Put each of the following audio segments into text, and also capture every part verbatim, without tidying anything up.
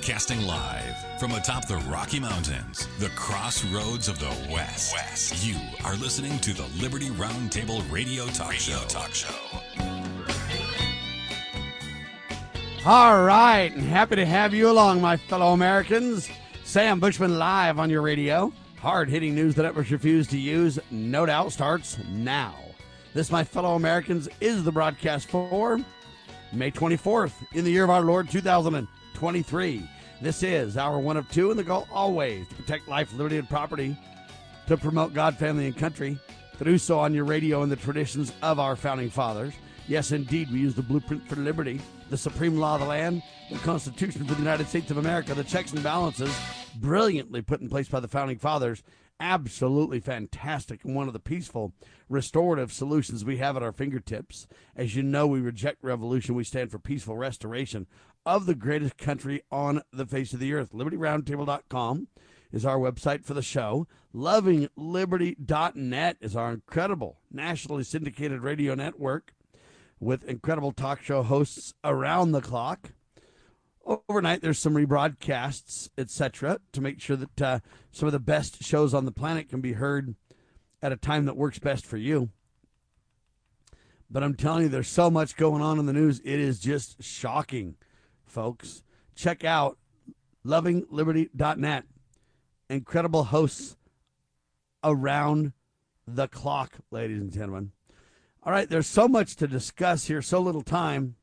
Broadcasting live from atop the Rocky Mountains, the crossroads of the West. West. You are listening to the Liberty Roundtable Radio Talk Radio Show. Talk Show. All right, and happy to have you along, my fellow Americans. Sam Bushman live on your radio. Hard-hitting news that networks refuse to use, no doubt, starts now. This, my fellow Americans, is the broadcast for May twenty-fourth in the year of our Lord two thousand twenty-three. This is our one of two, and the goal always to protect life, liberty, and property, to promote God, family, and country, to do so on your radio in the traditions of our founding fathers. Yes, indeed, we use the blueprint for liberty, the supreme law of the land, the Constitution for the United States of America, the checks and balances brilliantly put in place by the founding fathers. Absolutely fantastic, and one of the peaceful, restorative solutions we have at our fingertips. As you know, we reject revolution. We stand for peaceful restoration of the greatest country on the face of the earth. Liberty Roundtable dot com is our website for the show. Loving Liberty dot net is our incredible nationally syndicated radio network with incredible talk show hosts around the clock. Overnight, there's some rebroadcasts, et cetera, to make sure that uh, some of the best shows on the planet can be heard at a time that works best for you. But I'm telling you, there's so much going on in the news. It is just shocking, folks. Check out Loving Liberty dot net. Incredible hosts around the clock, ladies and gentlemen. All right, there's so much to discuss here, so little time.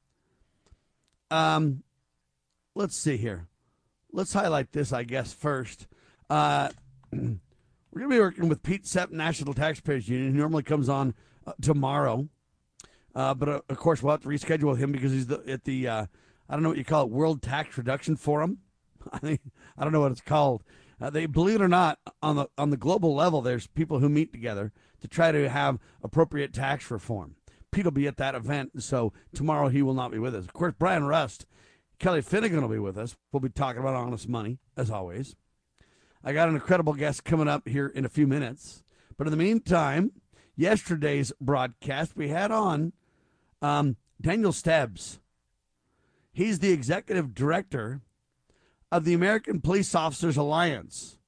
Um... Let's see here. Let's highlight this, I guess, first. Uh, we're going to be working with Pete Sepp, National Taxpayers Union. He normally comes on uh, tomorrow. Uh, but, uh, of course, we'll have to reschedule him because he's the, at the, uh, I don't know what you call it, World Tax Reduction Forum. I think I don't know what it's called. Uh, they, believe it or not, on the on the global level, there's people who meet together to try to have appropriate tax reform. Pete will be at that event, so tomorrow he will not be with us. Of course, Brian Rust, Kelly Finnegan will be with us. We'll be talking about honest money, as always. I got an incredible guest coming up here in a few minutes. But in the meantime, yesterday's broadcast, we had on um, Daniel Stebbs. He's the executive director of the American Police Officers Alliance.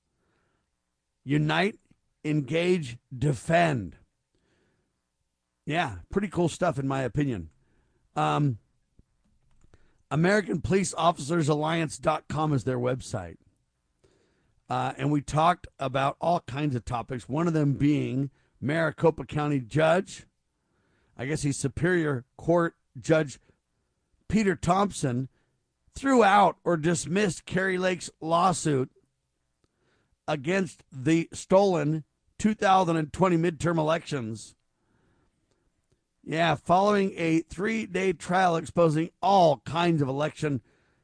Unite, Engage, Defend. Yeah, pretty cool stuff in my opinion. Um... American Police Officers Alliance dot com is their website. Uh, and we talked about all kinds of topics, one of them being Maricopa County Judge, I guess he's Superior Court Judge Peter Thompson, threw out or dismissed Kari Lake's lawsuit against the stolen two thousand twenty midterm elections. Yeah, following a three-day trial exposing all kinds of election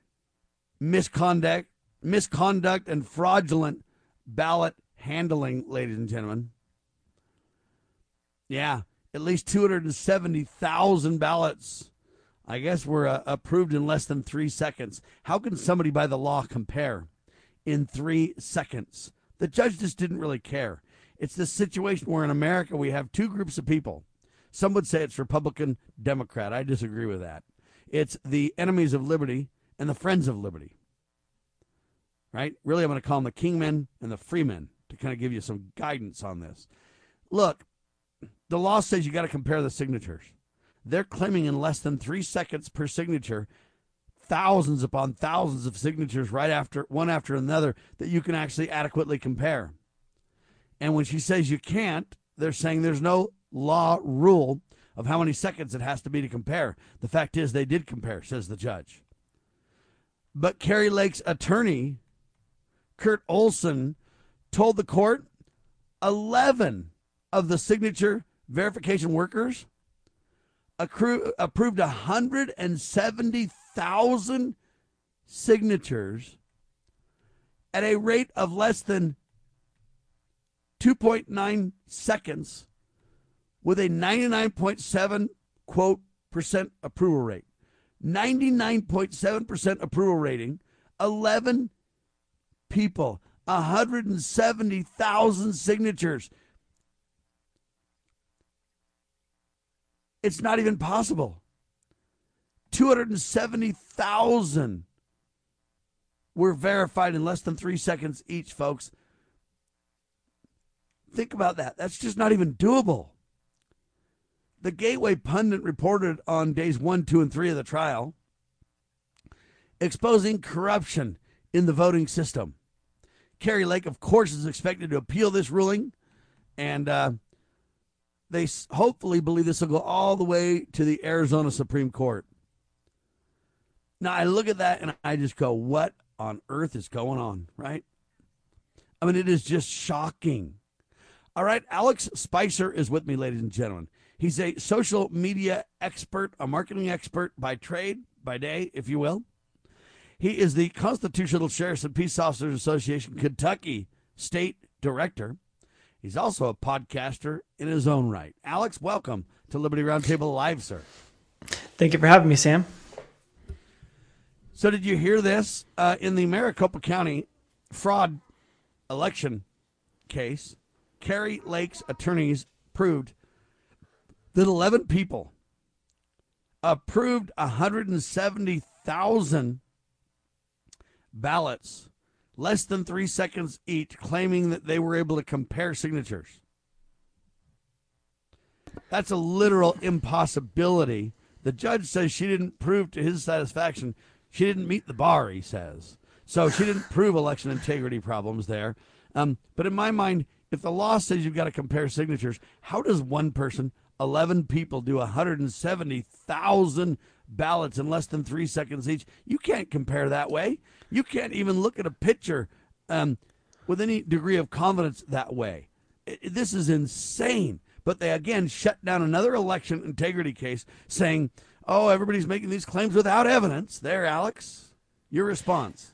misconduct, misconduct and fraudulent ballot handling, ladies and gentlemen. Yeah, at least two hundred seventy thousand ballots, I guess, were uh, approved in less than three seconds. How can somebody by the law compare in three seconds? The judge just didn't really care. It's this situation where in America we have two groups of people. Some would say it's Republican, Democrat. I disagree with that. It's the enemies of liberty and the friends of liberty. Right? Really, I'm going to call them the kingmen and the freemen to kind of give you some guidance on this. Look, the law says you got to compare the signatures. They're claiming in less than three seconds per signature, thousands upon thousands of signatures right after one after another that you can actually adequately compare. And when she says you can't, they're saying there's no law rule of how many seconds it has to be to compare. The fact is they did compare, says the judge. But Kari Lake's attorney, Kurt Olson, told the court eleven of the signature verification workers accru- approved one hundred seventy thousand signatures at a rate of less than two point nine seconds with a ninety-nine point seven, quote, percent approval rate. ninety-nine point seven percent approval rating, eleven people, one hundred seventy thousand signatures. It's not even possible. two hundred seventy thousand were verified in less than three seconds each, folks. Think about that. That's just not even doable. The Gateway Pundit reported on days one, two, and three of the trial, exposing corruption in the voting system. Kari Lake, of course, is expected to appeal this ruling, and uh, they hopefully believe this will go all the way to the Arizona Supreme Court. Now, I look at that and I just go, what on earth is going on, right? I mean, it is just shocking. All right, Alex Spicer is with me, ladies and gentlemen. He's a social media expert, a marketing expert by trade, by day, if you will. He is the Constitutional Sheriffs and Peace Officers Association Kentucky State Director. He's also a podcaster in his own right. Alex, welcome to Liberty Roundtable Live, sir. Thank you for having me, Sam. So did you hear this? Uh, in the Maricopa County fraud election case, Kari Lake's attorneys proved that eleven people approved one hundred seventy thousand ballots, less than three seconds each, claiming that they were able to compare signatures. That's a literal impossibility. The judge says she didn't prove to his satisfaction. She didn't meet the bar, he says. So she didn't prove election integrity problems there. Um, but in my mind, if the law says you've got to compare signatures, how does one person, eleven people, do one hundred seventy thousand ballots in less than three seconds each? You can't compare that way. You can't even look at a picture um, with any degree of confidence that way. It, this is insane. But they, again, shut down another election integrity case saying, oh, everybody's making these claims without evidence. There, Alex, your response.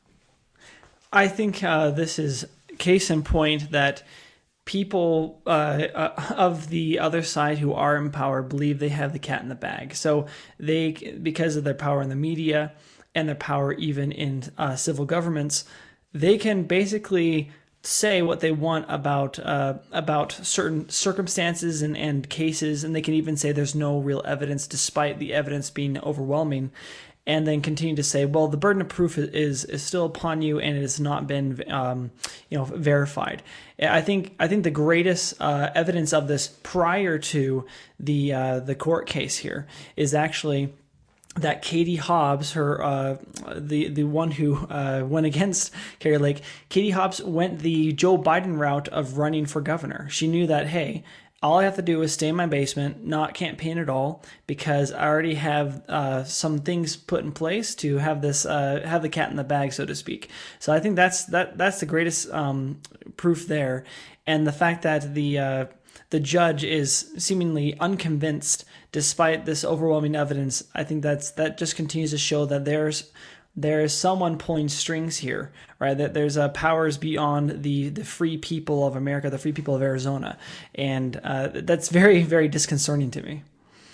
I think uh, this is case in point that people uh, uh, of the other side who are in power believe they have the cat in the bag. So they, because of their power in the media and their power even in uh, civil governments, they can basically say what they want about uh, about certain circumstances and, and cases, and they can even say there's no real evidence despite the evidence being overwhelming, and then continue to say, well, the burden of proof is is still upon you and it has not been um, you know verified. I think I think the greatest uh, evidence of this prior to the uh, the court case here is actually that Katie Hobbs, her uh, the the one who uh, went against Kari Lake, Katie Hobbs went the Joe Biden route of running for governor. She knew that, hey, all I have to do is stay in my basement, not campaign at all, because I already have uh, some things put in place to have this uh, have the cat in the bag, so to speak. So I think that's that that's the greatest um, proof there, and the fact that the uh, the judge is seemingly unconvinced despite this overwhelming evidence. I think that's that just continues to show that there's there's someone pulling strings here, right? That there's uh, powers beyond the the free people of America, the free people of Arizona, and uh, that's very, very disconcerting to me.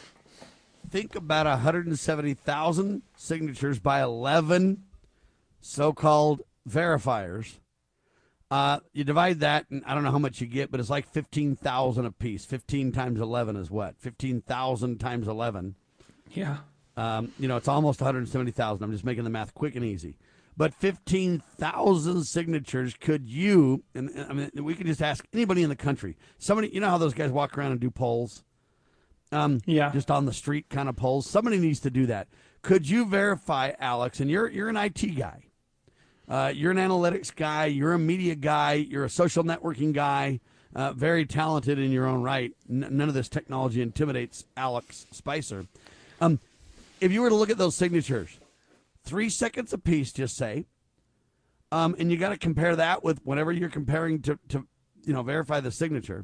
Think about one hundred seventy thousand signatures by eleven so-called verifiers. Uh, you divide that, and I don't know how much you get, but it's like fifteen thousand a piece. fifteen times eleven is what? fifteen thousand times eleven. Yeah. Um, you know, it's almost one hundred seventy thousand. I'm just making the math quick and easy. But fifteen thousand signatures, could you, and, and I mean, we could just ask anybody in the country. Somebody, you know how those guys walk around and do polls? Um, yeah. Just on the street kind of polls. Somebody needs to do that. Could you verify, Alex, and you're you're an I T guy. Uh, you're an analytics guy. You're a media guy. You're a social networking guy. Uh, very talented in your own right. N- none of this technology intimidates Alex Spicer. Um, if you were to look at those signatures, three seconds apiece, just say, um, and you got to compare that with whatever you're comparing to, to, you know, verify the signature.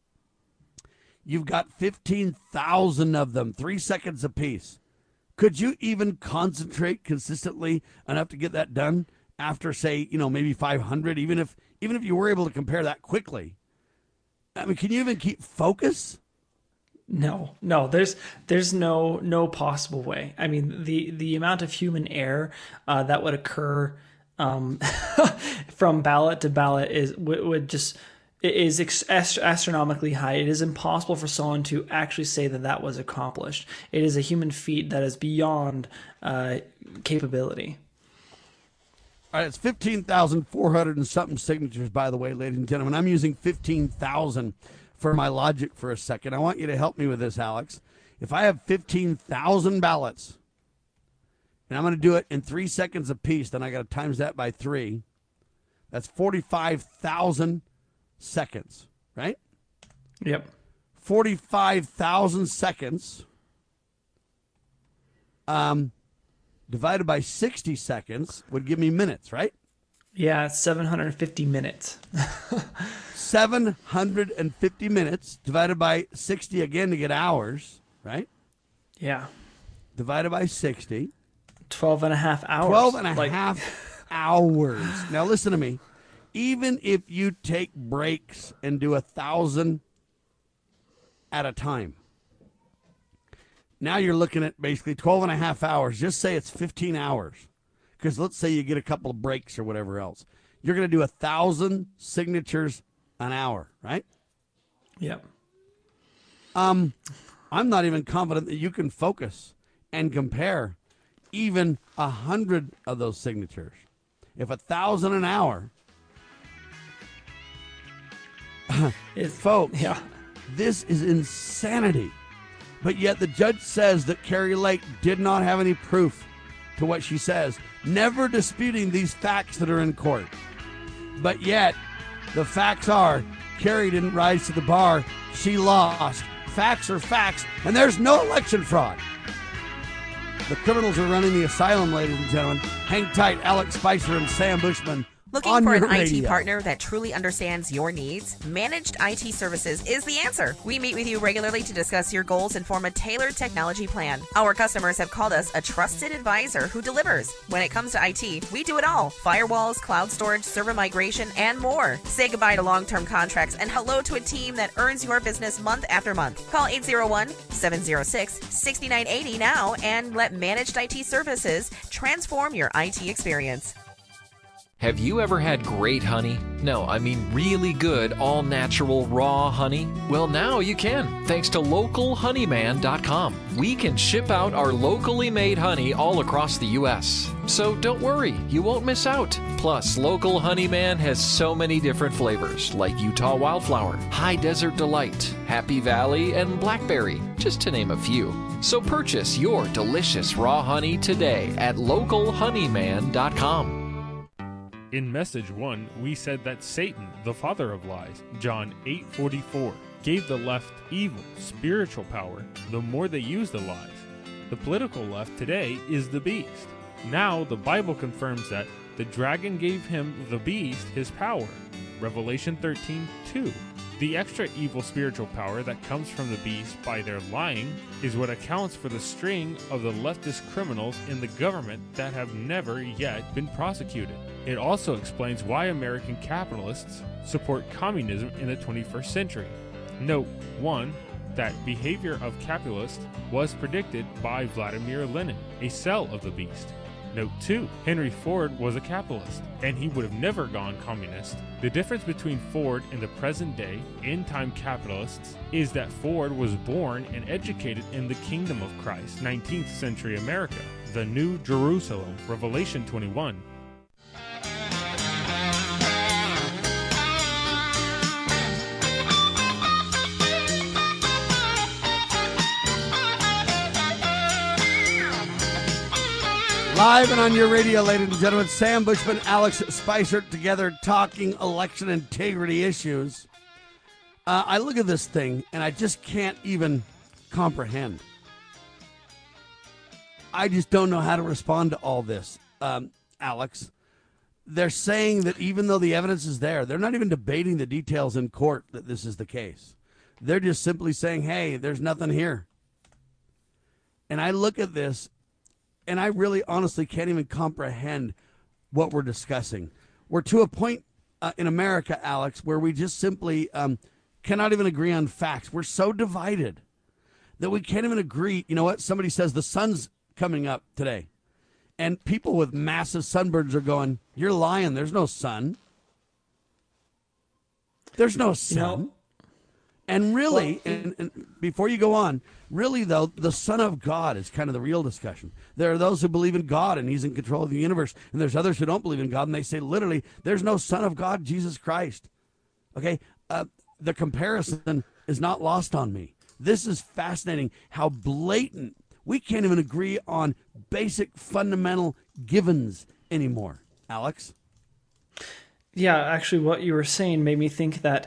You've got fifteen thousand of them, three seconds apiece. Could you even concentrate consistently enough to get that done after, say, you know, maybe five hundred, even if even if you were able to compare that quickly? I mean, can you even keep focus? No, no, there's there's no no possible way. I mean, the the amount of human error uh, that would occur um, from ballot to ballot is would, would just is ex- astronomically high. It is impossible for someone to actually say that that was accomplished. It is a human feat that is beyond uh, capability. All right, it's fifteen thousand four hundred and something signatures, by the way, ladies and gentlemen. I'm using fifteen thousand for my logic for a second. I want you to help me with this, Alex. If I have fifteen thousand ballots, and I'm going to do it in three seconds apiece, then I got to times that by three. That's forty-five thousand seconds, right? Yep. forty-five thousand seconds um, divided by sixty seconds would give me minutes, right? Yeah, it's seven hundred fifty minutes. seven hundred fifty minutes divided by sixty again to get hours, right? Yeah. Divided by sixty. twelve and a half hours. twelve and a like... half hours. Now listen to me. Even if you take breaks and do a thousand at a time, now you're looking at basically twelve and a half hours. Just say it's fifteen hours. Because let's say you get a couple of breaks or whatever else. You're going to do a thousand signatures an hour, right? Yep. Um, I'm not even confident that you can focus and compare even a hundred of those signatures. If a thousand an hour, It's, folks, yeah. this is insanity. But yet the judge says that Carrie Lake did not have any proof to what she says, never disputing these facts that are in court. But yet, the facts are, Carrie didn't rise to the bar. She lost. Facts are facts, and there's no election fraud. The criminals are running the asylum, ladies and gentlemen. Hang tight, Alex Spicer and Sam Bushman. Looking for an I T partner that truly understands your needs? Managed I T Services is the answer. We meet with you regularly to discuss your goals and form a tailored technology plan. Our customers have called us a trusted advisor who delivers. When it comes to I T, we do it all. Firewalls, cloud storage, server migration, and more. Say goodbye to long-term contracts and hello to a team that earns your business month after month. Call eight zero one, seven zero six, six nine eight zero now and let Managed I T Services transform your I T experience. Have you ever had great honey? No, I mean really good, all-natural, raw honey? Well, now you can, thanks to local honeyman dot com. We can ship out our locally made honey all across the U S So don't worry, you won't miss out. Plus, Local Honeyman has so many different flavors, like Utah Wildflower, High Desert Delight, Happy Valley, and Blackberry, just to name a few. So purchase your delicious raw honey today at local honeyman dot com. In message one, we said that Satan, the father of lies, John eight forty-four, gave the left evil, spiritual power the more they use the lies. The political left today is the beast. Now the Bible confirms that the dragon gave him, the beast, his power. Revelation thirteen two. The extra evil spiritual power that comes from the beast by their lying is what accounts for the string of the leftist criminals in the government that have never yet been prosecuted. It also explains why American capitalists support communism in the twenty-first century. Note one, that behavior of capitalists was predicted by Vladimir Lenin, a cell of the beast. Note two, Henry Ford was a capitalist, and he would have never gone communist. The difference between Ford and the present-day, end-time capitalists is that Ford was born and educated in the kingdom of Christ, nineteenth century America, the New Jerusalem, Revelation twenty-one. Live and on your radio, ladies and gentlemen, Sam Bushman, Alex Spicer, together talking election integrity issues. Uh, I look at this thing, and I just can't even comprehend. I just don't know how to respond to all this, um, Alex. They're saying that even though the evidence is there, they're not even debating the details in court that this is the case. They're just simply saying, hey, there's nothing here. And I look at this, and I really honestly can't even comprehend what we're discussing. We're to a point uh, in America, Alex, where we just simply um, cannot even agree on facts. We're so divided that we can't even agree. You know what? Somebody says the sun's coming up today. And people with massive sunburns are going, you're lying. There's no sun. There's no sun. You know, And really, Well, and, and before you go on, really, though, the Son of God is kind of the real discussion. There are those who believe in God and he's in control of the universe. And there's others who don't believe in God. And they say, literally, there's no Son of God, Jesus Christ. Okay? Uh, the comparison is not lost on me. This is fascinating how blatant. We can't even agree on basic fundamental givens anymore. Alex? Yeah, actually, what you were saying made me think that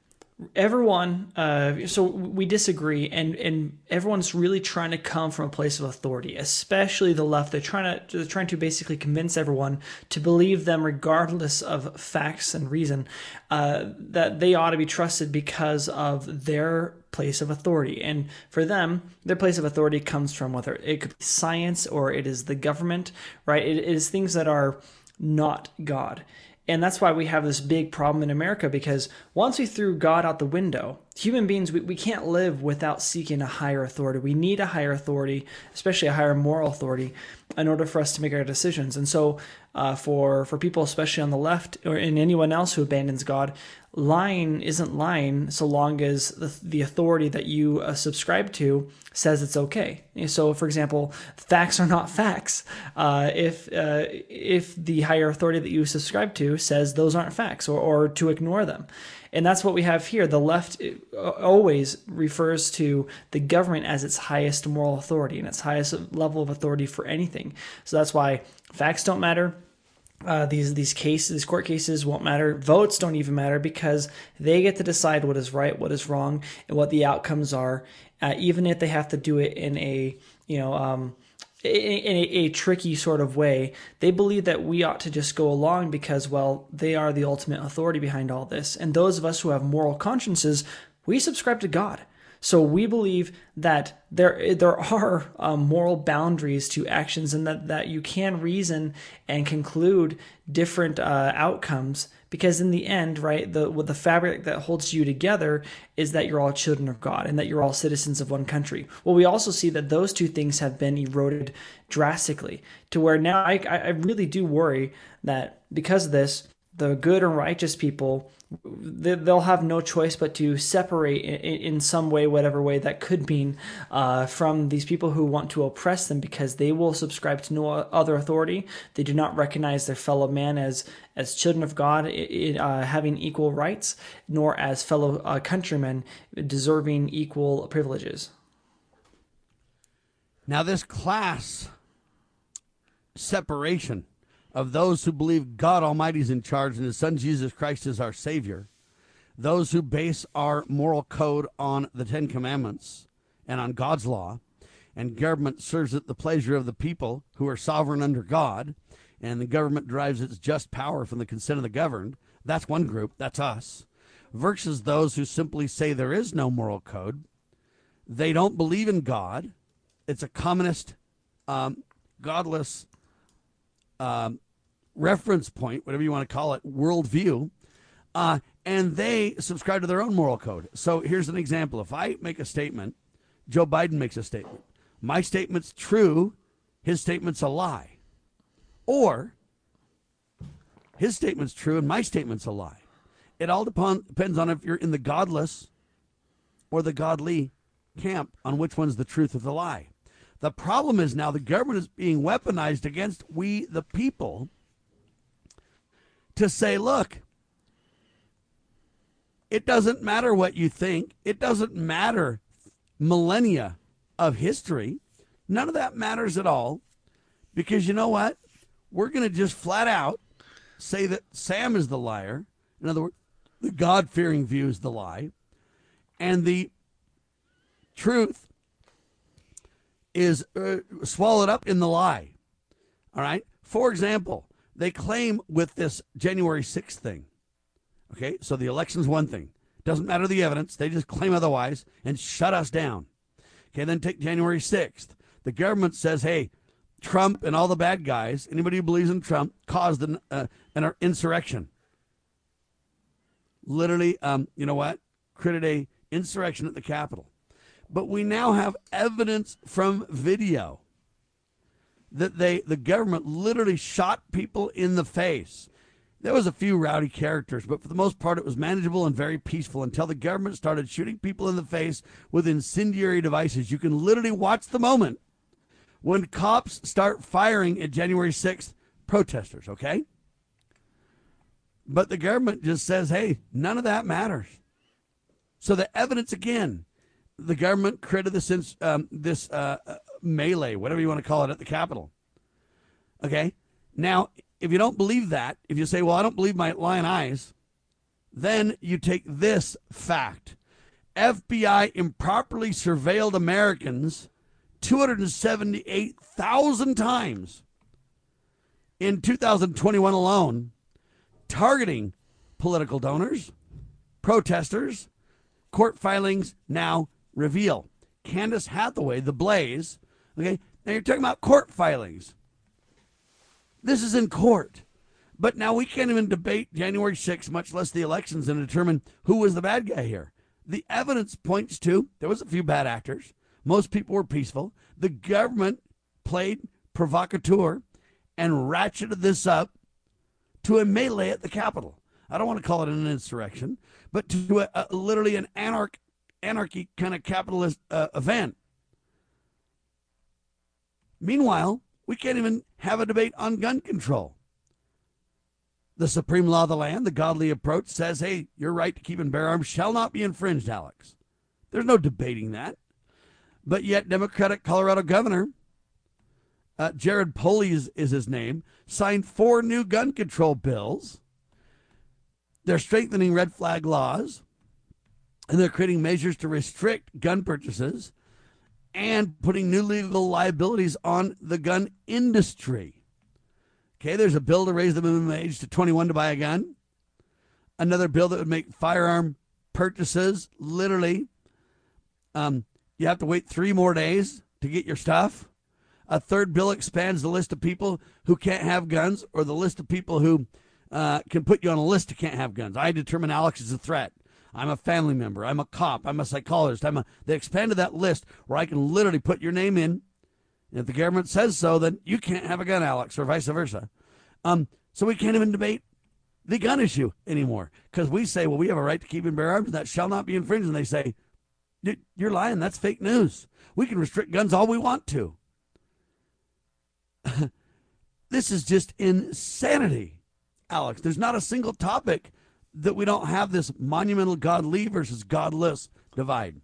everyone, uh, so we disagree, and, and everyone's really trying to come from a place of authority, especially the left. They're trying to they're trying to basically convince everyone to believe them, regardless of facts and reason, uh, that they ought to be trusted because of their place of authority. And for them, their place of authority comes from whether it could be science or it is the government, right? It is things that are not God. And that's why we have this big problem in America, because once we threw God out the window, human beings, we, we can't live without seeking a higher authority. We need a higher authority, especially a higher moral authority, in order for us to make our decisions. And so uh, for, for people, especially on the left, or in anyone else who abandons God, lying isn't lying so long as the, the authority that you uh, subscribe to says it's okay. So, for example, facts are not facts. Uh, if uh, if the higher authority that you subscribe to says those aren't facts, or, or to ignore them. And that's what we have here. The left always refers to the government as its highest moral authority and its highest level of authority for anything. So that's why facts don't matter. Uh, these these cases, these court cases won't matter. Votes don't even matter, because they get to decide what is right, what is wrong, and what the outcomes are, uh, even if they have to do it in a you know um, in, in a, a tricky sort of way. They believe that we ought to just go along because, well, they are the ultimate authority behind all this. And those of us who have moral consciences, we subscribe to God. So we believe that there there are um, moral boundaries to actions, and that, that you can reason and conclude different uh, outcomes, because in the end, right, the with the fabric that holds you together is that you're all children of God and that you're all citizens of one country. Well, we also see that those two things have been eroded drastically, to where now I, I really do worry that because of this, the good and righteous people, they'll have no choice but to separate in some way, whatever way that could mean, uh, from these people who want to oppress them, because they will subscribe to no other authority. They do not recognize their fellow man as as children of God, uh, having equal rights, nor as fellow uh, countrymen deserving equal privileges. Now, this class separation of those who believe God Almighty is in charge and his son Jesus Christ is our Savior, those who base our moral code on the Ten Commandments and on God's law, and government serves at the pleasure of the people who are sovereign under God, and the government derives its just power from the consent of the governed. That's one group, that's us, versus those who simply say there is no moral code. They don't believe in God. It's a communist, um, godless um, reference point, whatever you want to call it, worldview, uh, and they subscribe to their own moral code. So here's an example. If I make a statement, Joe Biden makes a statement. My statement's true, his statement's a lie. Or his statement's true and my statement's a lie. It all depend, depends on if you're in the godless or the godly camp, on which one's the truth or the lie. The problem is now the government is being weaponized against we, the people, to say, look, it doesn't matter what you think. It doesn't matter millennia of history. None of that matters at all, because you know what? We're going to just flat out say that Sam is the liar. In other words, the God-fearing view is the lie. And the truth is uh, swallowed up in the lie. All right? For example, they claim with this January sixth thing, okay, so the election's one thing. Doesn't matter the evidence. They just claim otherwise and shut us down. Okay, then take January sixth. The government says, hey, Trump and all the bad guys, anybody who believes in Trump, caused an, uh, an insurrection. Literally, um, you know what? Created a insurrection at the Capitol. But we now have evidence from video that they, the government literally shot people in the face. There was a few rowdy characters, but for the most part it was manageable and very peaceful until the government started shooting people in the face with incendiary devices. You can literally watch the moment when cops start firing at January sixth protesters, okay? But the government just says, hey, none of that matters. So the evidence, again, the government created this, um, this uh, melee, whatever you want to call it, at the Capitol. Okay? Now, if you don't believe that, if you say, well, I don't believe my lying eyes, then you take this fact. F B I improperly surveilled Americans two hundred seventy-eight thousand times in two thousand twenty-one alone, targeting political donors, protesters. Court filings now reveal. Candace Hathaway, the Blaze. Okay, now you're talking about court filings. This is in court. But now we can't even debate January sixth, much less the elections, and determine who was the bad guy here. The evidence points to there was a few bad actors. Most people were peaceful. The government played provocateur and ratcheted this up to a melee at the Capitol. I don't want to call it an insurrection, but to a, a, literally an anarch, anarchy kind of capitalist uh, event. Meanwhile, we can't even have a debate on gun control. The supreme law of the land, the godly approach, says, hey, your right to keep and bear arms shall not be infringed, Alex. There's no debating that. But yet Democratic Colorado governor, uh, Jared Polis is, is his name, signed four new gun control bills. They're strengthening red flag laws, and they're creating measures to restrict gun purchases and putting new legal liabilities on the gun industry. Okay, there's a bill to raise the minimum age to twenty-one to buy a gun. Another bill that would make firearm purchases literally, um, you have to wait three more days to get your stuff. A third bill expands the list of people who can't have guns, or the list of people who uh, can put you on a list who can't have guns. I determine Alex is a threat. I'm a family member. I'm a cop. I'm a psychologist. I'm a. They expanded that list where I can literally put your name in. And if the government says so, then you can't have a gun, Alex, or vice versa. Um, so we can't even debate the gun issue anymore because we say, well, we have a right to keep and bear arms, and that shall not be infringed. And they say, you're lying. That's fake news. We can restrict guns all we want to. This is just insanity, Alex. There's not a single topic that we don't have this monumental godly versus godless divide.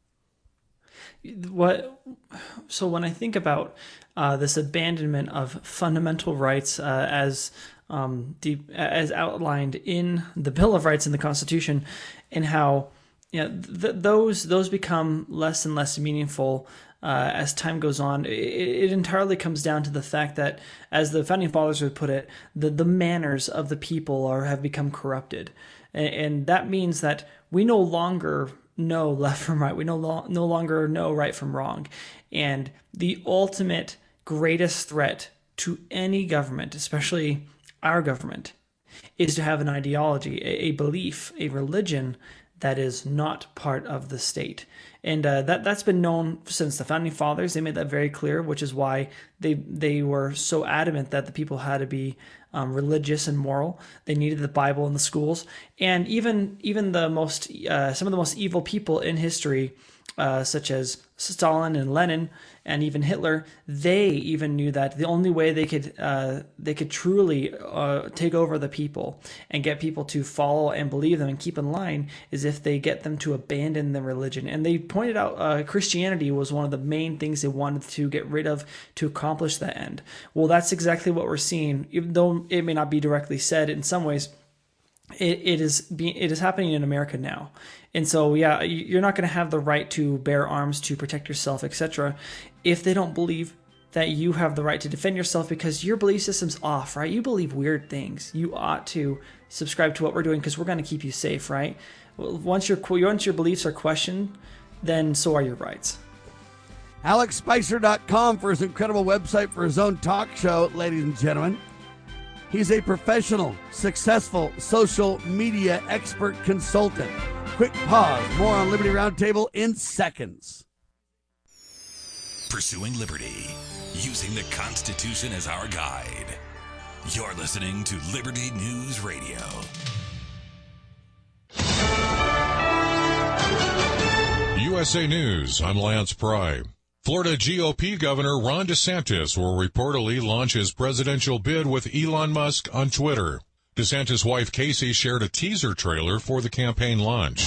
What? So when I think about uh, this abandonment of fundamental rights uh, as um, deep, as outlined in the Bill of Rights in the Constitution, and how you know, th- those those become less and less meaningful uh, as time goes on, it, it entirely comes down to the fact that, as the Founding Fathers would put it, the the manners of the people are have become corrupted, and, and that means that we no longer know left from right. We no, lo- no longer know right from wrong. And the ultimate greatest threat to any government, especially our government, is to have an ideology, a, a belief, a religion that is not part of the state. And uh, that, that's been known since the Founding Fathers. They made that very clear, which is why they they were so adamant that the people had to be um, religious and moral. They needed the Bible in the schools. And even even the most uh, some of the most evil people in history, uh, such as Stalin and Lenin and even Hitler, they even knew that the only way they could uh, they could truly uh, take over the people and get people to follow and believe them and keep in line is if they get them to abandon their religion. And they pointed out uh, Christianity was one of the main things they wanted to get rid of to accomplish that end. Well, that's exactly what we're seeing, even though it may not be directly said in some ways. It, it is being it is happening in America now. And so, yeah, you're not going to have the right to bear arms to protect yourself, et cetera, if they don't believe that you have the right to defend yourself because your belief system's off, right? You believe weird things. You ought to subscribe to what we're doing because we're going to keep you safe, right? Once your once your beliefs are questioned, then so are your rights. Alex Spicer dot com for his incredible website for his own talk show, ladies and gentlemen. He's a professional, successful social media expert consultant. Quick pause. More on Liberty Roundtable in seconds. Pursuing liberty, using the Constitution as our guide. You're listening to Liberty News Radio. U S A News, I'm Lance Pry. Florida G O P Governor Ron DeSantis will reportedly launch his presidential bid with Elon Musk on Twitter. DeSantis' wife Casey shared a teaser trailer for the campaign launch.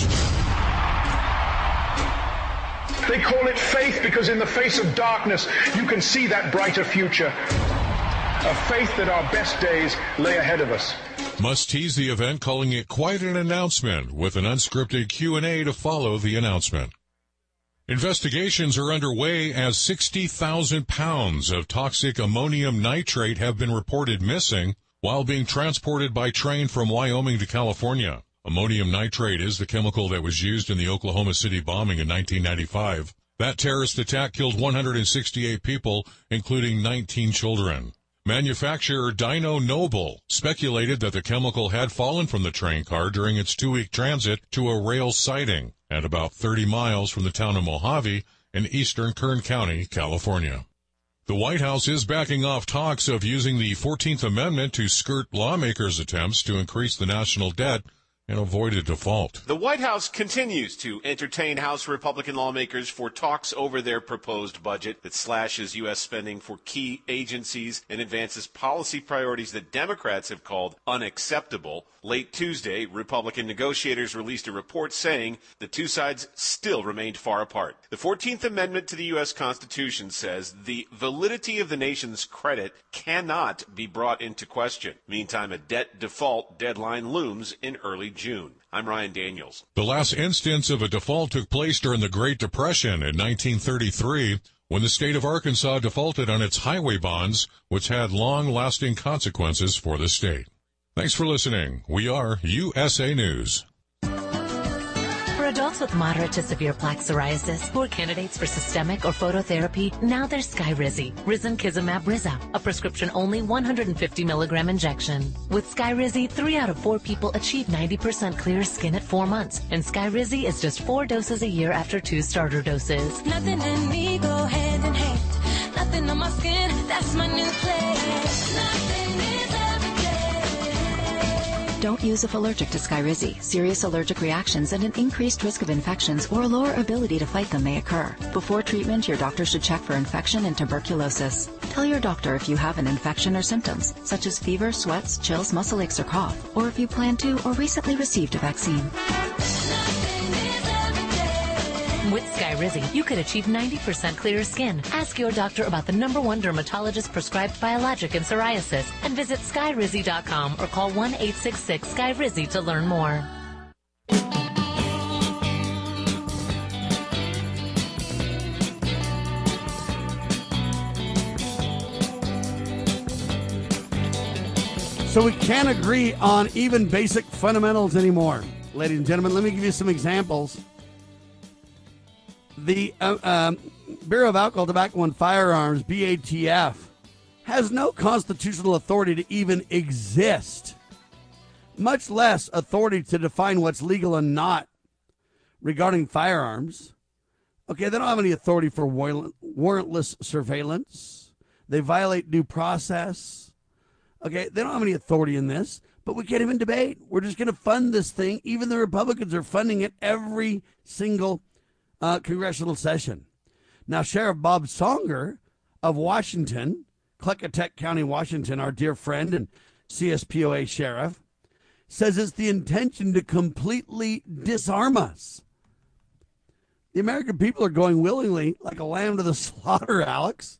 They call it faith because in the face of darkness, you can see that brighter future. A faith that our best days lay ahead of us. Musk teased the event, calling it quite an announcement, with an unscripted Q and A to follow the announcement. Investigations are underway as sixty thousand pounds of toxic ammonium nitrate have been reported missing while being transported by train from Wyoming to California. Ammonium nitrate is the chemical that was used in the Oklahoma City bombing in nineteen ninety-five. That terrorist attack killed one hundred sixty-eight people, including nineteen children. Manufacturer Dyno Nobel speculated that the chemical had fallen from the train car during its two-week transit to a rail siding at about thirty miles from the town of Mojave in eastern Kern County, California. The White House is backing off talks of using the fourteenth Amendment to skirt lawmakers' attempts to increase the national debt and avoid a default. The White House continues to entertain House Republican lawmakers for talks over their proposed budget that slashes U S spending for key agencies and advances policy priorities that Democrats have called unacceptable. Late Tuesday, Republican negotiators released a report saying the two sides still remained far apart. The fourteenth Amendment to the U S Constitution says the validity of the nation's credit cannot be brought into question. Meantime, a debt default deadline looms in early June. I'm Ryan Daniels. The last instance of a default took place during the Great Depression in nineteen thirty-three, when the state of Arkansas defaulted on its highway bonds, which had long-lasting consequences for the state. Thanks for listening. We are U S A News. For adults with moderate to severe plaque psoriasis who are candidates for systemic or phototherapy, now there's Skyrizi, Risankizumab Riza, a prescription-only one hundred fifty milligram injection. With Skyrizi, three out of four people achieve ninety percent clear skin at four months, and Skyrizi is just four doses a year after two starter doses. Nothing in me go hand in hand. Nothing on my skin, that's my new place. Nothing is everything. Don't use if allergic to Skyrizi. Serious allergic reactions and an increased risk of infections or a lower ability to fight them may occur. Before treatment, your doctor should check for infection and tuberculosis. Tell your doctor if you have an infection or symptoms, such as fever, sweats, chills, muscle aches, or cough, or if you plan to or recently received a vaccine. With Skyrizi, you could achieve ninety percent clearer skin. Ask your doctor about the number one dermatologist-prescribed biologic in psoriasis and visit Skyrizi dot com or call one eight six six Skyrizi to learn more. So we can't agree on even basic fundamentals anymore. Ladies and gentlemen, let me give you some examples. The uh, um, Bureau of Alcohol, Tobacco, and Firearms, B A T F, has no constitutional authority to even exist, much less authority to define what's legal and not regarding firearms. Okay, they don't have any authority for warrant- warrantless surveillance. They violate due process. Okay, they don't have any authority in this, but we can't even debate. We're just going to fund this thing. Even the Republicans are funding it every single Uh, congressional session. Now, Sheriff Bob Songer of Washington, Clecatech County, Washington, our dear friend and C S P O A sheriff, says it's the intention to completely disarm us. The American people are going willingly like a lamb to the slaughter, Alex.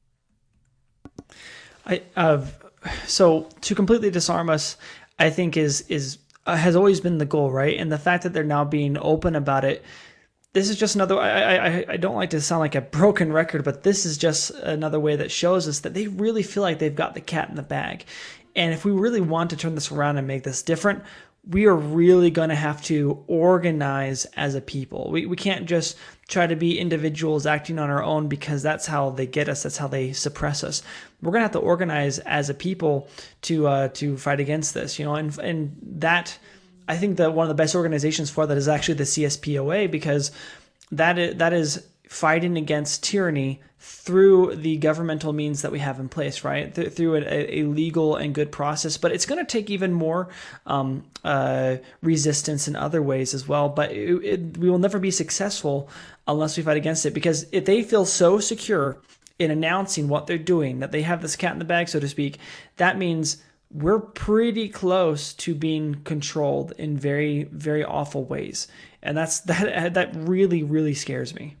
I uh, so to completely disarm us, I think is is uh, has always been the goal, right? And the fact that they're now being open about it. This is just another, I, I I don't like to sound like a broken record, but this is just another way that shows us that they really feel like they've got the cat in the bag. And if we really want to turn this around and make this different, we are really going to have to organize as a people. We we can't just try to be individuals acting on our own because that's how they get us, that's how they suppress us. We're going to have to organize as a people to uh, to fight against this, you know, and and that... I think that one of the best organizations for that is actually the C S P O A, because that is, that is fighting against tyranny through the governmental means that we have in place, right? Th- through a, a legal and good process. But it's going to take even more um, uh, resistance in other ways as well. But it, it, we will never be successful unless we fight against it, because if they feel so secure in announcing what they're doing, that they have this cat in the bag, so to speak, that means we're pretty close to being controlled in very, very awful ways. And that's that that really, really scares me.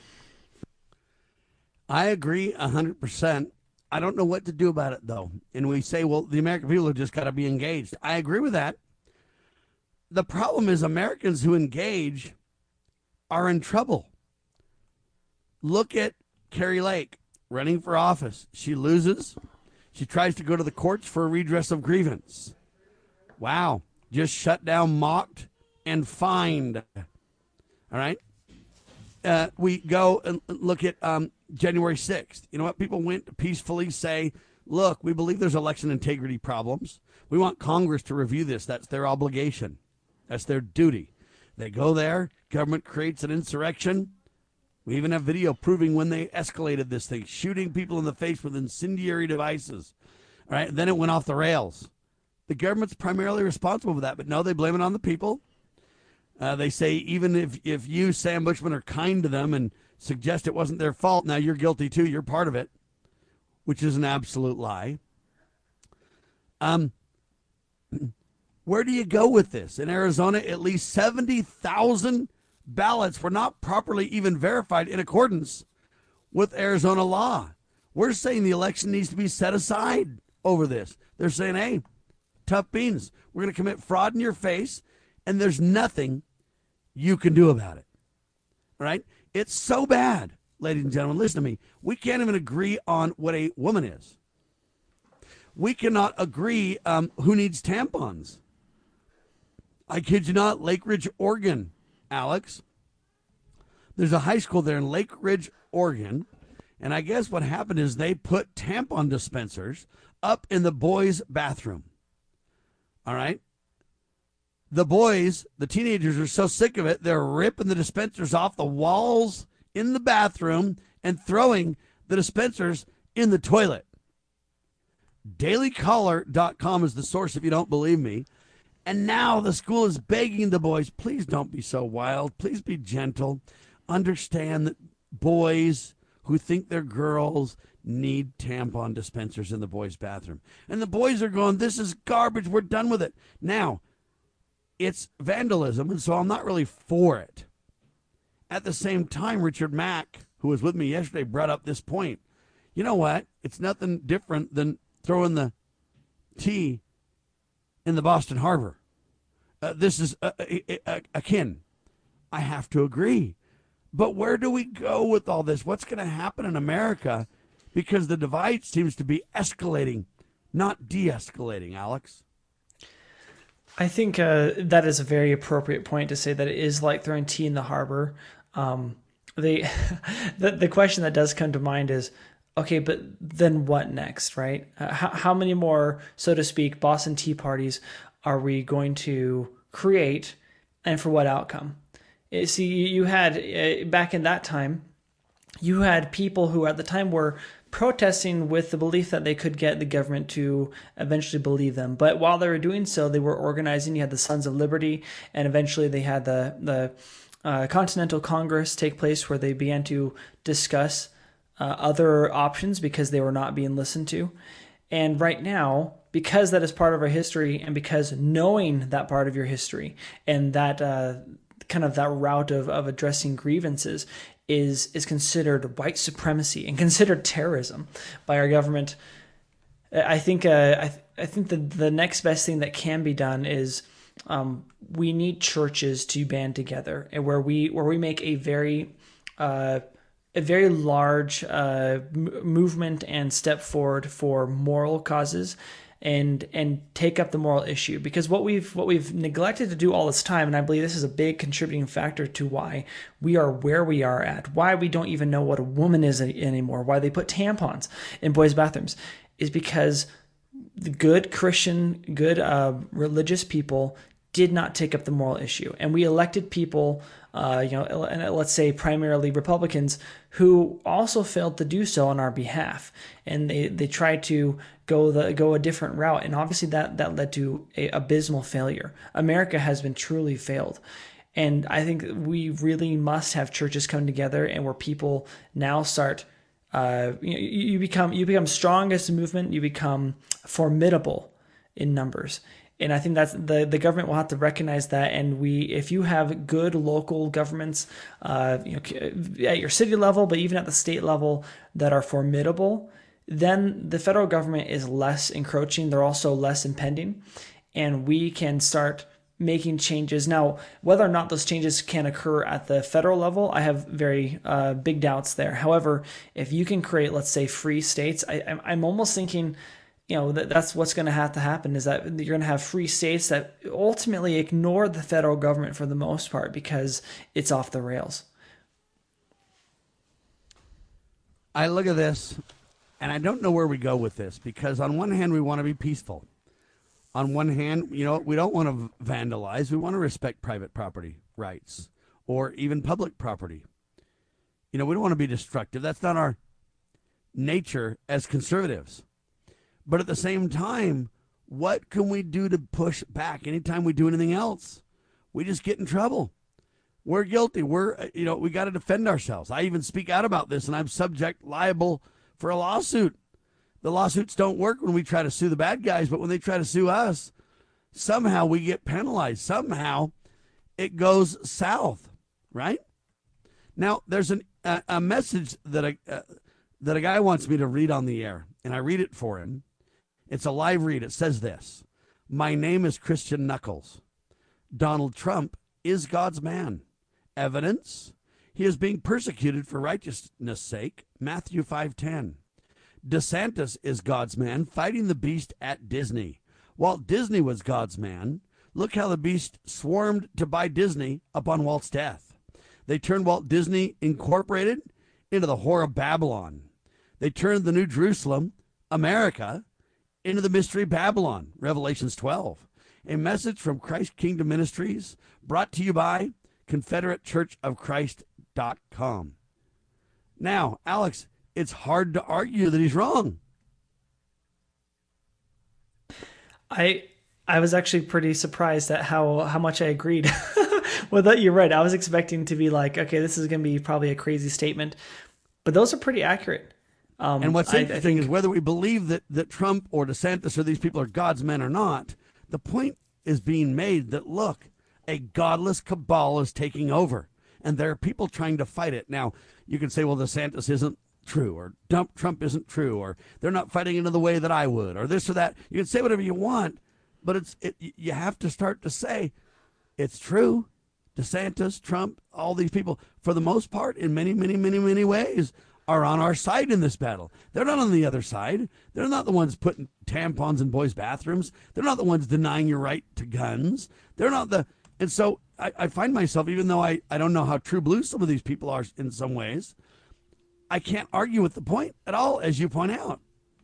I agree one hundred percent. I don't know what to do about it, though. And we say, well, the American people have just got to be engaged. I agree with that. The problem is Americans who engage are in trouble. Look at Carrie Lake running for office. She loses. She tries to go to the courts for a redress of grievance. Wow. Just shut down, mocked, and fined. All right. Uh, we go and look at um, January sixth. You know what? People went to peacefully say, look, we believe there's election integrity problems. We want Congress to review this. That's their obligation. That's their duty. They go there. Government creates an insurrection. We even have video proving when they escalated this thing, shooting people in the face with incendiary devices. All right. Then it went off the rails. The government's primarily responsible for that, but no, they blame it on the people. Uh, they say even if, if you, Sam Bushman, are kind to them and suggest it wasn't their fault, now you're guilty too. You're part of it, which is an absolute lie. Um, where do you go with this? In Arizona, at least seventy thousand ballots were not properly even verified in accordance with Arizona law. We're saying the election needs to be set aside over this. They're saying, hey, tough beans. We're going to commit fraud in your face, and there's nothing you can do about it. All right? It's so bad, ladies and gentlemen. Listen to me. We can't even agree on what a woman is. We cannot agree um, who needs tampons. I kid you not, Lake Ridge, Oregon, Alex. There's a high school there in Lake Ridge, Oregon, and I guess what happened is they put tampon dispensers up in the boys' bathroom. All right? The boys, the teenagers, are so sick of it, they're ripping the dispensers off the walls in the bathroom and throwing the dispensers in the toilet. Daily Caller dot com is the source if you don't believe me. And now the school is begging the boys, please don't be so wild. Please be gentle. Understand that boys who think they're girls need tampon dispensers in the boys' bathroom. And the boys are going, this is garbage. We're done with it. Now, it's vandalism, and so I'm not really for it. At the same time, Richard Mack, who was with me yesterday, brought up this point. You know what? It's nothing different than throwing the tea in the Boston Harbor. Uh, this is uh, uh, akin. I have to agree. But where do we go with all this? What's going to happen in America? Because the divide seems to be escalating, not de-escalating, Alex. I think uh, that is a very appropriate point to say that it is like throwing tea in the harbor. Um, the, the the question that does come to mind is, okay, but then what next, right? Uh, how, how many more, so to speak, Boston Tea Parties are we going to create, and for what outcome? See, you had, uh, back in that time, you had people who at the time were protesting with the belief that they could get the government to eventually believe them. But while they were doing so, they were organizing. You had the Sons of Liberty, and eventually they had the, the uh, Continental Congress take place, where they began to discuss uh, other options because they were not being listened to. And right now, because that is part of our history, and because knowing that part of your history and that uh, kind of that route of, of addressing grievances is is considered white supremacy and considered terrorism by our government, I think uh, I, th- I think the the next best thing that can be done is um, we need churches to band together, and where we where we make a very uh, a very large uh, m- movement and step forward for moral causes, and and take up the moral issue. Because what we've what we've neglected to do all this time, and I believe this is a big contributing factor to why we are where we are at, why we don't even know what a woman is anymore, why they put tampons in boys' bathrooms, is because the good Christian, good uh, religious people did not take up the moral issue. And we elected people, uh, you know, and let's say primarily Republicans, who also failed to do so on our behalf. And they, they tried to go the go a different route. And obviously that, that led to a abysmal failure. America has been truly failed. And I think we really must have churches come together, and where people now start, uh, you, know, you become you become strong as a movement, you become formidable in numbers. And I think that's the, the government will have to recognize that. And we, if you have good local governments, uh, you know, at your city level, but even at the state level, that are formidable, then the federal government is less encroaching. They're also less impending, and we can start making changes. Now, whether or not those changes can occur at the federal level, I have very uh, big doubts there. However, if you can create, let's say, free states, I, I'm, I'm almost thinking, you know, that that's what's going to have to happen, is that you're going to have free states that ultimately ignore the federal government for the most part because it's off the rails. I look at this, and I don't know where we go with this, because on one hand, we want to be peaceful. On one hand, you know, we don't want to vandalize. We want to respect private property rights or even public property. You know, we don't want to be destructive. That's not our nature as conservatives. But at the same time, what can we do to push back? Anytime we do anything else, we just get in trouble. We're guilty. We're, you know, we got to defend ourselves. I even speak out about this, and I'm subject liable for a lawsuit. The lawsuits don't work when we try to sue the bad guys, but when they try to sue us, somehow we get penalized. Somehow it goes south, right? Now, there's an, a, a message that a, uh, that a guy wants me to read on the air, and I read it for him. It's a live read. It says this: "My name is Christian Knuckles. Donald Trump is God's man. Evidence: he is being persecuted for righteousness' sake. Matthew five ten. DeSantis is God's man, fighting the beast at Disney. Walt Disney was God's man. Look how the beast swarmed to buy Disney upon Walt's death. They turned Walt Disney Incorporated into the whore of Babylon. They turned the New Jerusalem, America, into the mystery Babylon." Revelations twelve. A message from Christ Kingdom Ministries, brought to you by Confederate Church of Christ dot com. Now, Alex, it's hard to argue that he's wrong. I I was actually pretty surprised at how, how much I agreed. Well, that you're right. I was expecting to be like, okay, this is going to be probably a crazy statement, but those are pretty accurate. Um, and what's I, interesting I think, is whether we believe that, that Trump or DeSantis or these people are God's men or not, the point is being made that, look, a godless cabal is taking over, and there are people trying to fight it. Now, you can say, well, DeSantis isn't true, or Trump isn't true, or they're not fighting into the way that I would, or this or that. You can say whatever you want, but it's it, you have to start to say it's true. DeSantis, Trump, all these people, for the most part, in many, many, many, many ways, are on our side in this battle. They're not on the other side. They're not the ones putting tampons in boys' bathrooms. They're not the ones denying your right to guns. They're not the... And so I, I find myself, even though I, I don't know how true blue some of these people are in some ways, I can't argue with the point at all, as you point out.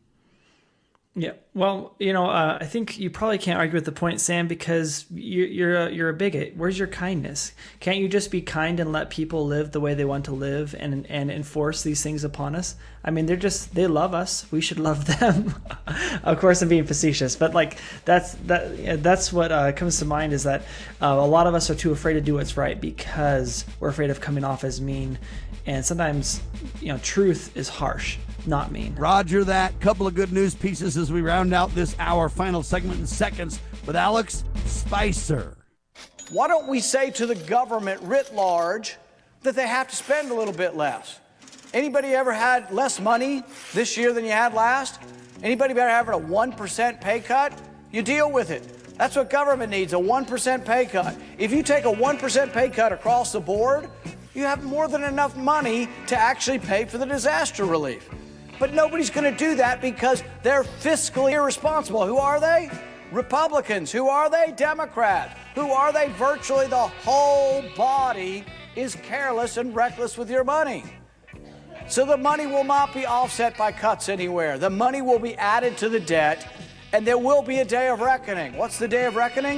Yeah, well, you know, uh, I think you probably can't argue with the point, Sam, because you, you're a, you're a bigot. Where's your kindness? Can't you just be kind and let people live the way they want to live and and enforce these things upon us? I mean, they're just, they love us. We should love them. Of course, I'm being facetious, but like that's that that's what uh, comes to mind, is that uh, a lot of us are too afraid to do what's right because we're afraid of coming off as mean, and sometimes, you know, truth is harsh, not mean. Roger that. Couple of good news pieces as we round out this hour. Final segment in seconds with Alex Spicer. Why don't we say to the government writ large that they have to spend a little bit less? Anybody ever had less money this year than you had last? Anybody ever having a one percent pay cut? You deal with it. That's what government needs, a one percent pay cut. If you take a one percent pay cut across the board, you have more than enough money to actually pay for the disaster relief. But nobody's going to do that because they're fiscally irresponsible. Who are they? Republicans. Who are they? Democrats. Who are they? Virtually the whole body is careless and reckless with your money. So the money will not be offset by cuts anywhere. The money will be added to the debt, and there will be a day of reckoning. What's the day of reckoning?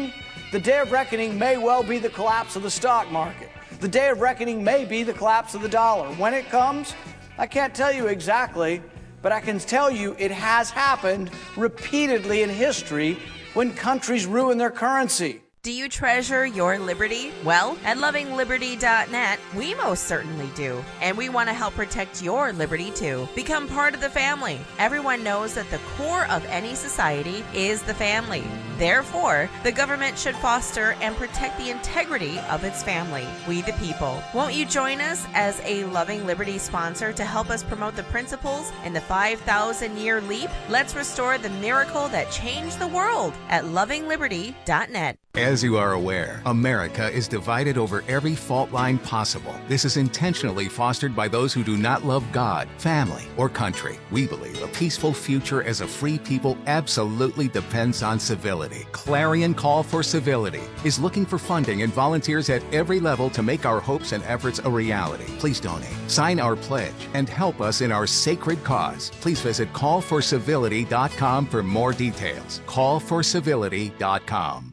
The day of reckoning may well be the collapse of the stock market. The day of reckoning may be the collapse of the dollar. When it comes, I can't tell you exactly, but I can tell you it has happened repeatedly in history when countries ruin their currency. Do you treasure your liberty? Well, at loving liberty dot net, we most certainly do. And we want to help protect your liberty too. Become part of the family. Everyone knows that the core of any society is the family. Therefore, the government should foster and protect the integrity of its family, we the people. Won't you join us as a Loving Liberty sponsor to help us promote the principles in the five thousand year leap? Let's restore the miracle that changed the world at loving liberty dot net. As you are aware, America is divided over every fault line possible. This is intentionally fostered by those who do not love God, family, or country. We believe a peaceful future as a free people absolutely depends on civility. Clarion Call for Civility is looking for funding and volunteers at every level to make our hopes and efforts a reality. Please donate, sign our pledge, and help us in our sacred cause. Please visit call for civility dot com for more details. call for civility dot com.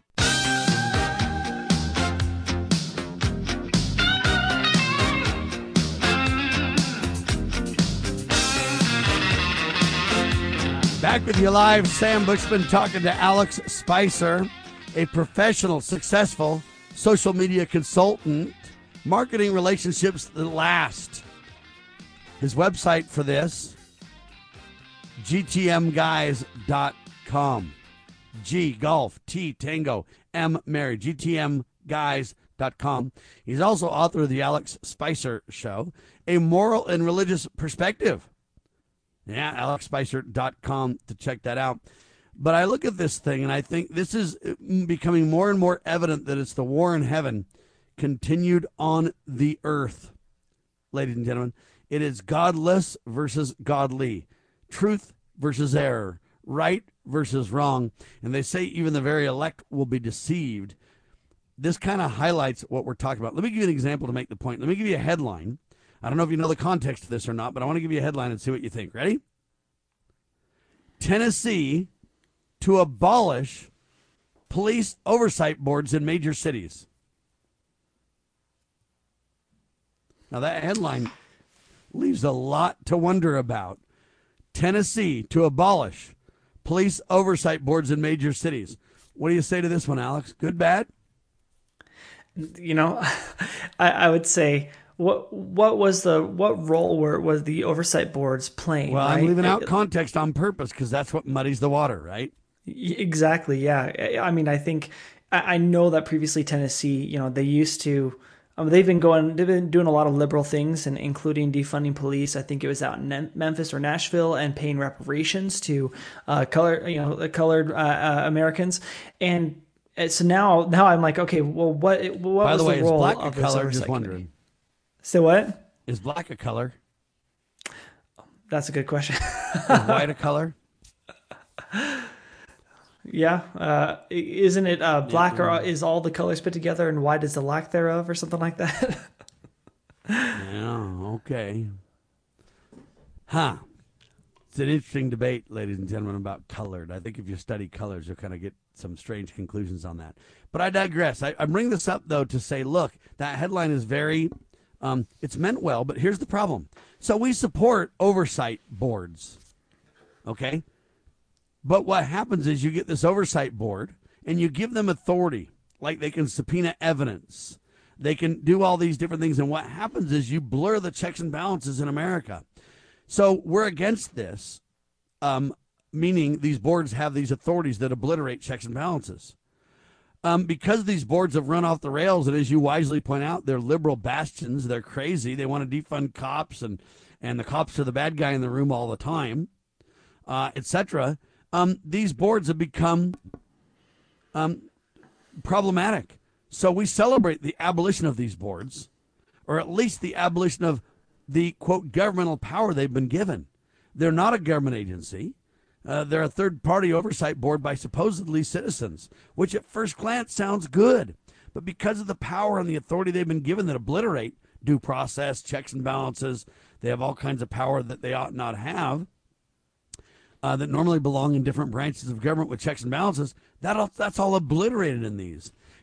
Back with you live, Sam Bushman talking to Alex Spicer, a professional, successful social media consultant, marketing relationships that last. His website for this, G T M guys dot com. G, golf, T, tango, M, Mary, G T M guys dot com. He's also author of The Alex Spicer Show, a moral and religious perspective. Yeah, alex spicer dot com to check that out. But I look at this thing, and I think this is becoming more and more evident that it's the war in heaven continued on the earth. Ladies and gentlemen, it is godless versus godly, truth versus error, right versus wrong. And they say even the very elect will be deceived. This kind of highlights what we're talking about. Let me give you an example to make the point. Let me give you a headline. I don't know if you know the context of this or not, but I want to give you a headline and see what you think. Ready? Tennessee to abolish police oversight boards in major cities. Now, that headline leaves a lot to wonder about. Tennessee to abolish police oversight boards in major cities. What do you say to this one, Alex? Good, bad? You know, I, I would say... What what was the what role were was the oversight boards playing? Well, right? I'm leaving out context on purpose because that's what muddies the water, right? Exactly. Yeah. I mean, I think I know that previously Tennessee, you know, they used to. Um, they've been going. They've been doing a lot of liberal things, and including defunding police. I think it was out in Memphis or Nashville, and paying reparations to uh, color, you know, colored uh, uh, Americans, and so now now I'm like, okay, well, what what By was the way, the role is black of a color? this Just wondering. So what? Is black a color? That's a good question. Is white a color? Yeah. Uh, isn't it uh, black or is all the colors put together and white is the lack thereof or something like that? Yeah, okay. Huh. It's an interesting debate, ladies and gentlemen, about colored. I think if you study colors, you'll kind of get some strange conclusions on that. But I digress. I, I bring this up, though, to say, look, that headline is very... Um, it's meant well, but here's the problem. So we support oversight boards, okay? But what happens is you get this oversight board, and you give them authority, like they can subpoena evidence. They can do all these different things, and what happens is you blur the checks and balances in America. So we're against this, um, meaning these boards have these authorities that obliterate checks and balances. Um, because these boards have run off the rails, and as you wisely point out, they're liberal bastions. They're crazy. They want to defund cops, and, and the cops are the bad guy in the room all the time, uh, et cetera. Um, these boards have become um, problematic. So we celebrate the abolition of these boards, or at least the abolition of the, quote, governmental power they've been given. They're not a government agency. Uh, they're a third-party oversight board by supposedly citizens, which at first glance sounds good. But because of the power and the authority they've been given that obliterate due process, checks and balances, they have all kinds of power that they ought not have, uh, that normally belong in different branches of government with checks and balances. That all, that's all obliterated in these.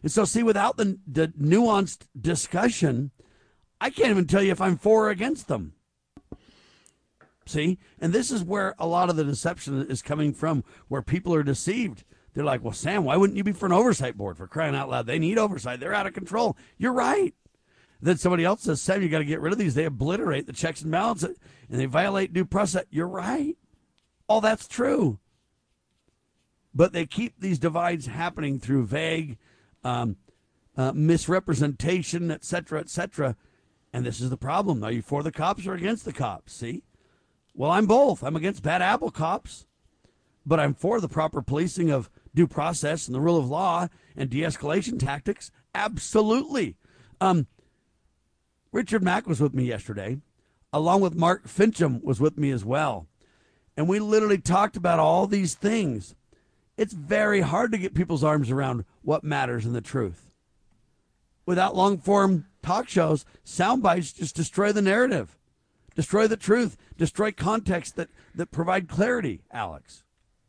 And so, see, without the, the nuanced discussion, I can't even tell you if I'm for or against them. See? And this is where a lot of the deception is coming from, where people are deceived. They're like, well, Sam, why wouldn't you be for an oversight board? For crying out loud, they need oversight. They're out of control. You're right. Then somebody else says, Sam, you got to get rid of these. They obliterate the checks and balances, and they violate due process. You're right. All that's true. But they keep these divides happening through vague um, uh, misrepresentation, et cetera, et cetera. And this is the problem. Are you for the cops or against the cops? See? Well, I'm both. I'm against bad apple cops, but I'm for the proper policing of due process and the rule of law and de-escalation tactics. Absolutely. Um, Richard Mack was with me yesterday, along with Mark Fincham was with me as well. And we literally talked about all these things. It's very hard to get people's arms around what matters and the truth. Without long-form talk shows, sound bites just destroy the narrative, destroy the truth, destroy context that, that provide clarity, Alex.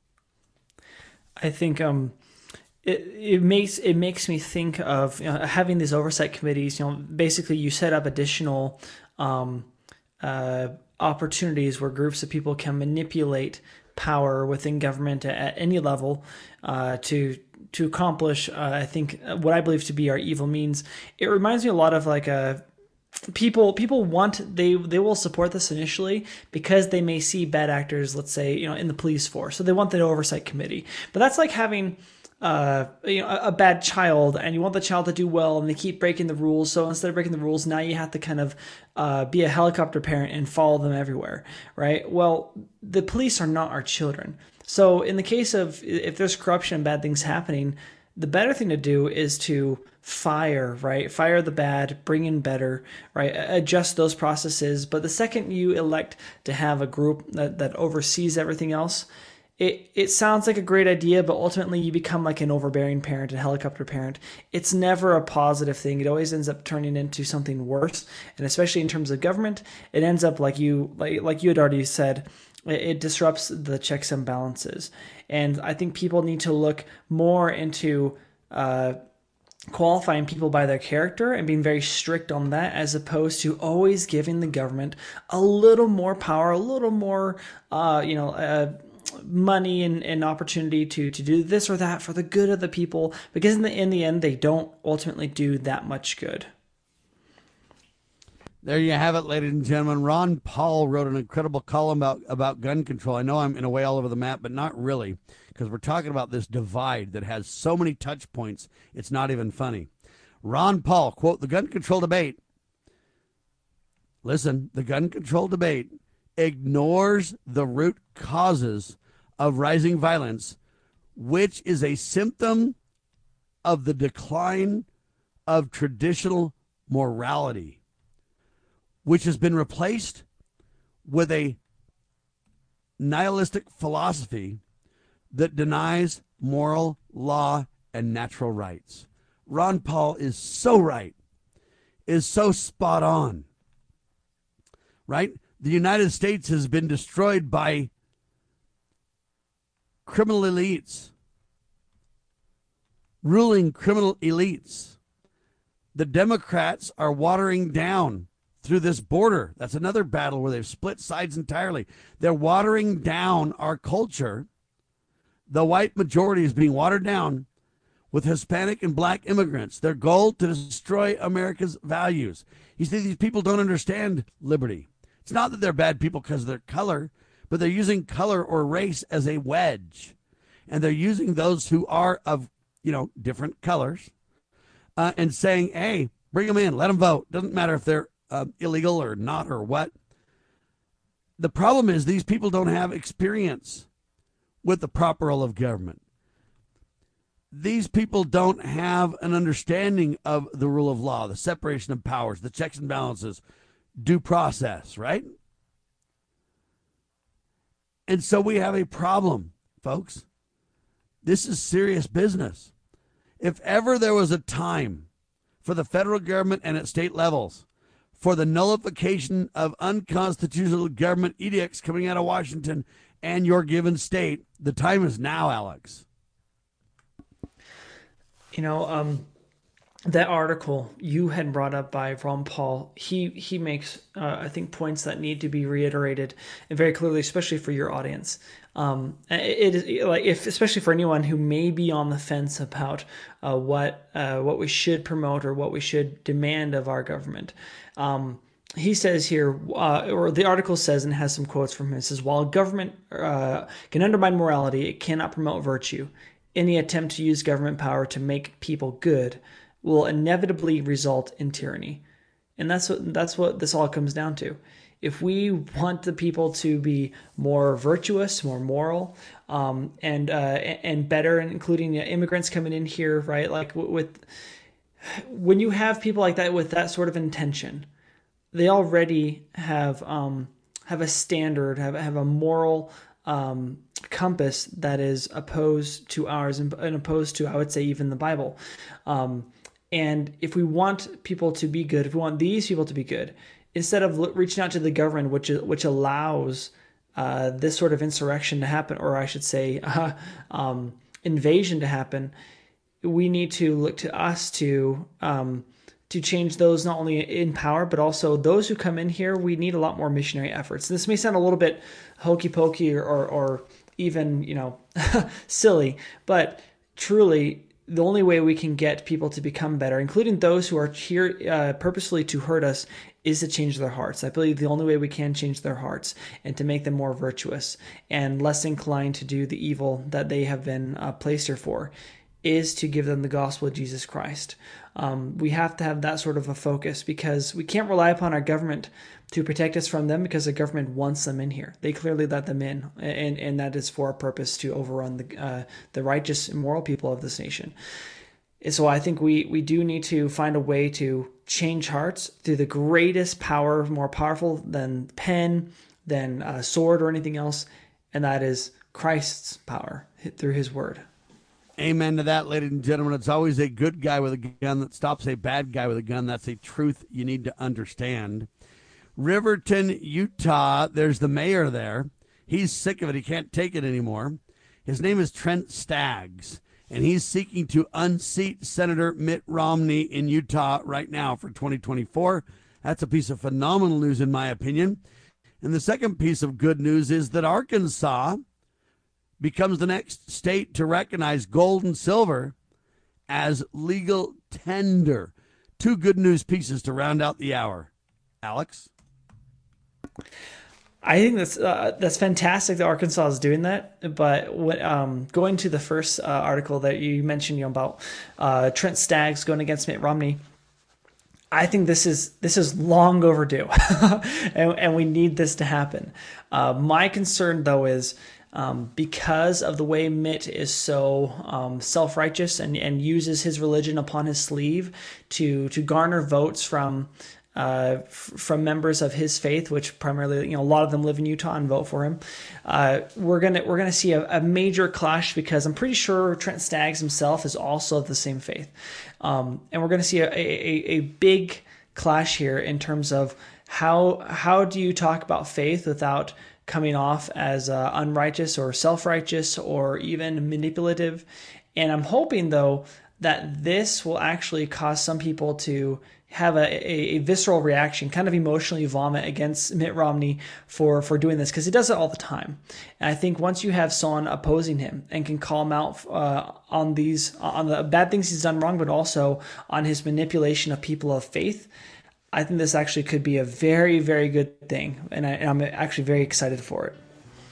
I think um, it it makes it makes me think of, you know, having these oversight committees. You know, basically you set up additional um, uh, opportunities where groups of people can manipulate power within government at any level uh, to to accomplish, uh, I think, what I believe to be our evil means. It reminds me a lot of like a people people want they they will support this initially because they may see bad actors, let's say, you know, in the police force, so they want the oversight committee. But that's like having uh you know a, a bad child, and you want the child to do well, and they keep breaking the rules. So instead of breaking the rules, now you have to kind of uh be a helicopter parent and follow them everywhere, right? Well, the police are not our children. So in the case of if there's corruption and bad things happening, the better thing to do is to fire, right? Fire the bad, bring in better, right? Adjust those processes. But the second you elect to have a group that, that oversees everything else, it, it sounds like a great idea, but ultimately you become like an overbearing parent, a helicopter parent. It's never a positive thing. It always ends up turning into something worse. And especially in terms of government, it ends up like you, like, like you had already said, it disrupts the checks and balances. And I think people need to look more into uh, qualifying people by their character and being very strict on that, as opposed to always giving the government a little more power, a little more, uh, you know, uh, money and, and opportunity to, to do this or that for the good of the people. Because in the, in the end, they don't ultimately do that much good. There you have it, ladies and gentlemen. Ron Paul wrote an incredible column about, about gun control. I know I'm in a way all over the map, but not really, because we're talking about this divide that has so many touch points, it's not even funny. Ron Paul, quote, the gun control debate, listen, the gun control debate ignores the root causes of rising violence, which is a symptom of the decline of traditional morality, which has been replaced with a nihilistic philosophy that denies moral law and natural rights. Ron Paul is so right, is so spot on, right? The United States has been destroyed by criminal elites, ruling criminal elites. The Democrats are watering down through this border. That's another battle where they've split sides entirely. They're watering down our culture. The white majority is being watered down with Hispanic and black immigrants. Their goal to destroy America's values. You see, these people don't understand liberty. It's not that they're bad people because of their color, but they're using color or race as a wedge. And they're using those who are of, you know, different colors uh, and saying, hey, bring them in, let them vote. Doesn't matter if they're Uh, illegal or not or what. The problem is these people don't have experience with the proper role of government. These people don't have an understanding of the rule of law, the separation of powers, the checks and balances, due process, right? And so we have a problem, folks. This is serious business. If ever there was a time for the federal government and at state levels for the nullification of unconstitutional government edicts coming out of Washington and your given state, the time is now, Alex. You know, um, that article you had brought up by Ron Paul, he he makes uh, I think points that need to be reiterated and very clearly, especially for your audience. Um, it is like if especially for anyone who may be on the fence about uh, what uh, what we should promote or what we should demand of our government. Um, he says here, uh, or the article says, and has some quotes from him. It says, while government uh, can undermine morality, it cannot promote virtue. Any attempt to use government power to make people good will inevitably result in tyranny. And that's what that's what this all comes down to. If we want the people to be more virtuous, more moral, um, and uh, and better, and including immigrants coming in here, right? Like with when you have people like that with that sort of intention, they already have um, have a standard, have have a moral um, compass that is opposed to ours, and, and opposed to, I would say, even the Bible. Um, and if we want people to be good, if we want these people to be good, instead of reaching out to the government, which which allows uh, this sort of insurrection to happen, or I should say, uh, um, invasion to happen, we need to look to us to um, to change those not only in power, but also those who come in here. We need a lot more missionary efforts. This may sound a little bit hokey pokey or, or, or even you know silly, but truly, the only way we can get people to become better, including those who are here uh, purposely to hurt us, is to change their hearts. I believe the only way we can change their hearts and to make them more virtuous and less inclined to do the evil that they have been uh, placed here for is to give them the gospel of Jesus Christ. Um, we have to have that sort of a focus because we can't rely upon our government to protect us from them because the government wants them in here. They clearly let them in, and, and that is for a purpose to overrun the uh, the righteous and moral people of this nation. So I think we, we do need to find a way to change hearts through the greatest power, more powerful than pen, than a sword or anything else, and that is Christ's power through his word. Amen to that, ladies and gentlemen. It's always a good guy with a gun that stops a bad guy with a gun. That's a truth you need to understand. Riverton, Utah, there's the mayor there. He's sick of it. He can't take it anymore. His name is Trent Staggs, and he's seeking to unseat Senator Mitt Romney in Utah right now for twenty twenty-four. That's a piece of phenomenal news, in my opinion. And the second piece of good news is that Arkansas becomes the next state to recognize gold and silver as legal tender. Two good news pieces to round out the hour. Alex? I think that's uh, that's fantastic that Arkansas is doing that. But what, um, going to the first uh, article that you mentioned, you know, about uh, Trent Staggs going against Mitt Romney, I think this is this is long overdue, and, and we need this to happen. Uh, my concern, though, is um, because of the way Mitt is so um, self-righteous and, and uses his religion upon his sleeve to to garner votes from. Uh, f- from members of his faith, which primarily, you know, a lot of them live in Utah and vote for him. Uh, we're gonna we're gonna see a, a major clash because I'm pretty sure Trent Staggs himself is also of the same faith, um, and we're gonna see a, a, a big clash here in terms of how how do you talk about faith without coming off as uh, unrighteous or self-righteous or even manipulative. And I'm hoping, though, that this will actually cause some people to have a, a, a visceral reaction, kind of emotionally vomit against Mitt Romney for, for doing this, because he does it all the time. And I think once you have someone opposing him and can call him out uh, on these, on the bad things he's done wrong, but also on his manipulation of people of faith, I think this actually could be a very, very good thing. And, I, and I'm actually very excited for it.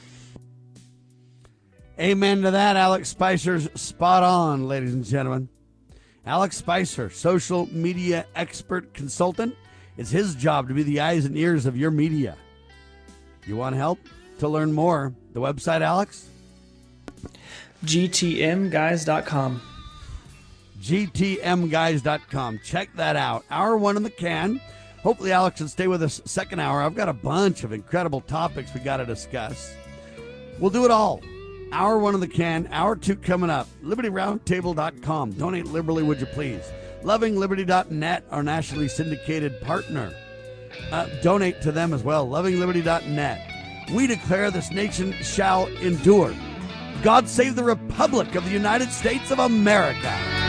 Amen to that. Alex Spicer's spot on, ladies and gentlemen. Alex Spicer, social media expert consultant. It's his job to be the eyes and ears of your media. You want help to learn more? The website, Alex? G T M guys dot com. G T M guys dot com. Check that out. Hour one in the can. Hopefully Alex will stay with us second hour. I've got a bunch of incredible topics we got to discuss. We'll do it all. Hour one in the can, hour two coming up. Liberty Roundtable dot com. Donate liberally, would you please? Loving Liberty dot net, our nationally syndicated partner. Uh, donate to them as well. Loving Liberty dot net. We declare this nation shall endure. God save the Republic of the United States of America.